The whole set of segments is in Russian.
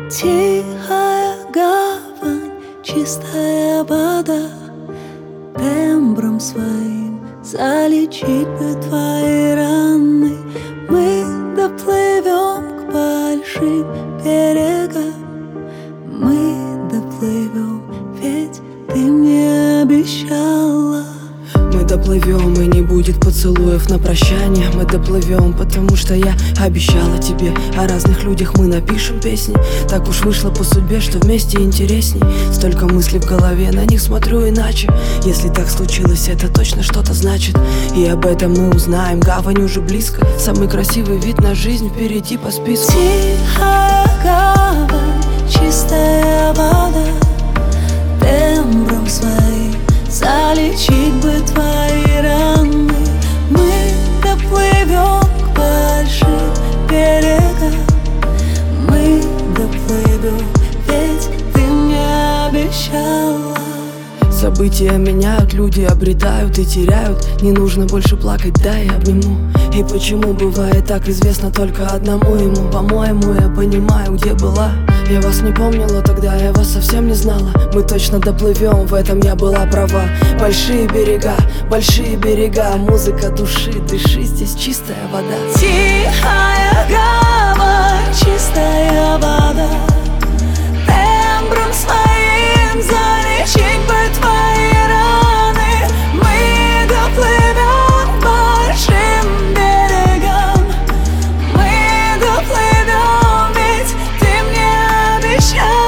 Тихая гавань, чистая вода, тембром своим залечить бы твои раны. Мы доплывем к большим берегам, мы доплывем, ведь ты мне обещала. Мы доплывем, и не будет поцелуев на прощание. Мы доплывем, потому что я обещала тебе. О разных людях мы напишем песни. Так уж вышло по судьбе, что вместе интересней. Столько мыслей в голове, на них смотрю иначе. Если так случилось, это точно что-то значит. И об этом мы узнаем, гавань уже близко. Самый красивый вид на жизнь впереди по списку. Тихая гавань, чистая вода, тембром своим залечить бы твои раны. Мы доплывем к большим берегам, мы доплывем, ведь ты мне обещала. События меняют, люди обретают и теряют. Не нужно больше плакать, дай я обниму. И почему бывает так, известно только одному ему. По-моему, я понимаю, где была. Я вас не помнила тогда, я вас совсем не знала. Мы точно доплывем, в этом я была права. Большие берега, музыка души, дыши, здесь чистая вода. Тихая гавань, чистая вода, тембром своим залечить бы твои раны. Мы доплывем к большим берегам, мы доплывем, ведь ты мне обещала.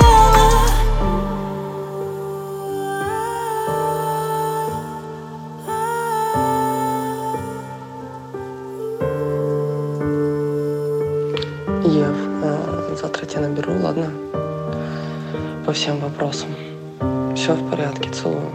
Ев, завтра тебя наберу, ладно? По всем вопросам. Все в порядке, целую.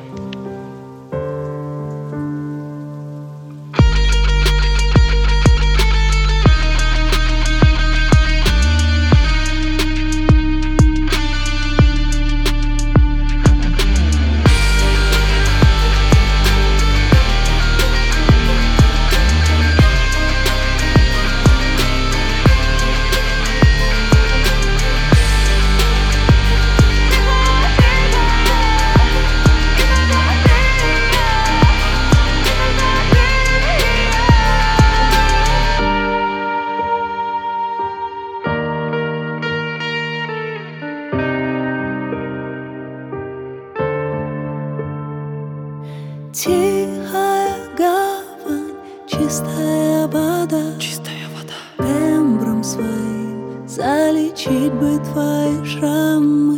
Тихая гавань, чистая вода, тембром своим залечить бы твои шрамы.